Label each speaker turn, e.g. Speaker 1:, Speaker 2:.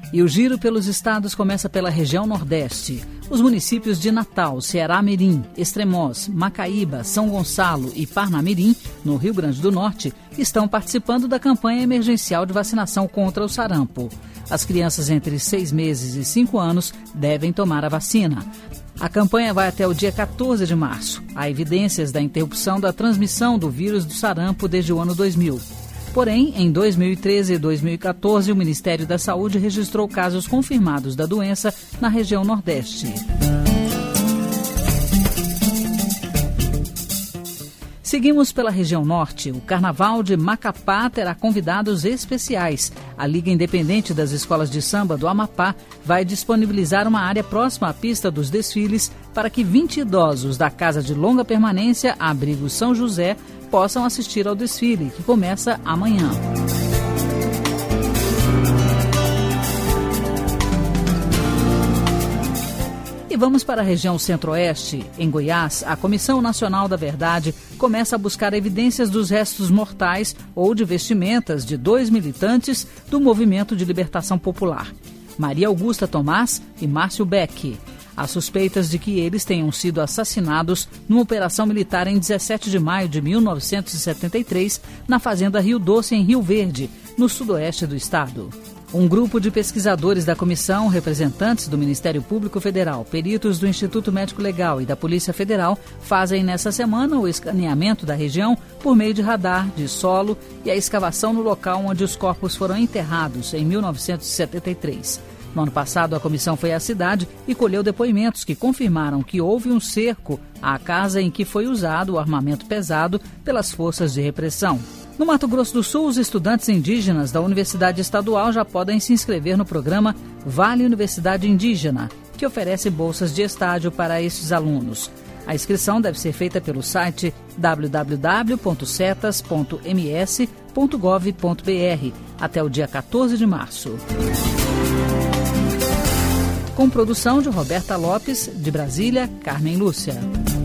Speaker 1: E o giro pelos estados começa pela região Nordeste. Os municípios de Natal, Ceará-Mirim, Extremoz, Macaíba, São Gonçalo e Parnamirim, no Rio Grande do Norte, estão participando da campanha emergencial de vacinação contra o sarampo. As crianças entre 6 meses e 5 anos devem tomar a vacina. A campanha vai até o dia 14 de março. Há evidências da interrupção da transmissão do vírus do sarampo desde o ano 2000. Porém, em 2013 e 2014, o Ministério da Saúde registrou casos confirmados da doença na região Nordeste. Seguimos pela região Norte. O Carnaval de Macapá terá convidados especiais. A Liga Independente das Escolas de Samba do Amapá vai disponibilizar uma área próxima à pista dos desfiles para que 20 idosos da Casa de Longa Permanência, Abrigo São José, possam assistir ao desfile, que começa amanhã. E vamos para a região Centro-Oeste. Em Goiás, a Comissão Nacional da Verdade começa a buscar evidências dos restos mortais ou de vestimentas de 2 militantes do Movimento de Libertação Popular, Maria Augusta Tomás e Márcio Beck. Há suspeitas de que eles tenham sido assassinados numa operação militar em 17 de maio de 1973, na Fazenda Rio Doce, em Rio Verde, no sudoeste do estado. Um grupo de pesquisadores da comissão, representantes do Ministério Público Federal, peritos do Instituto Médico Legal e da Polícia Federal, fazem nessa semana o escaneamento da região por meio de radar, de solo e a escavação no local onde os corpos foram enterrados em 1973. No ano passado, a comissão foi à cidade e colheu depoimentos que confirmaram que houve um cerco à casa em que foi usado o armamento pesado pelas forças de repressão. No Mato Grosso do Sul, os estudantes indígenas da Universidade Estadual já podem se inscrever no programa Vale Universidade Indígena, que oferece bolsas de estágio para esses alunos. A inscrição deve ser feita pelo site www.cetas.ms.gov.br até o dia 14 de março. Com produção de Roberta Lopes, de Brasília, Carmen Lúcia.